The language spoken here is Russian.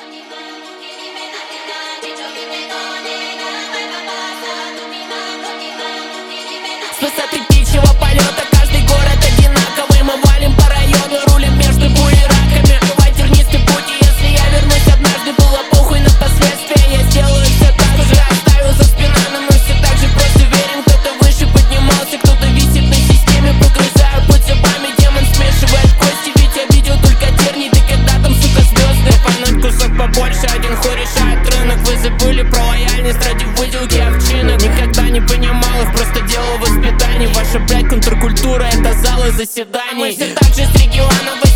С высоты птичьего полета каждый город одинаковый. Мы валим по району, рулим между буераками. Бывает тернистый путь, и если я вернусь однажды, было похуй на последствия. Я сделаю все так же, оставил за спиной, но мы все так же просто верим. Кто-то выше поднимался, кто-то висит на системе. Погрызаю путь зубами, демон смешивает кости. Ведь я видел только терний, да когда там, сука, звезды. Пануть кусок побольше, один хуй решает рынок. Вы забыли про лояльность ради выделки овчинок. Никогда не понимал их, просто делал воспитание. Ваша, блядь, контркультура — это залы заседаний. Мы все так же с региона.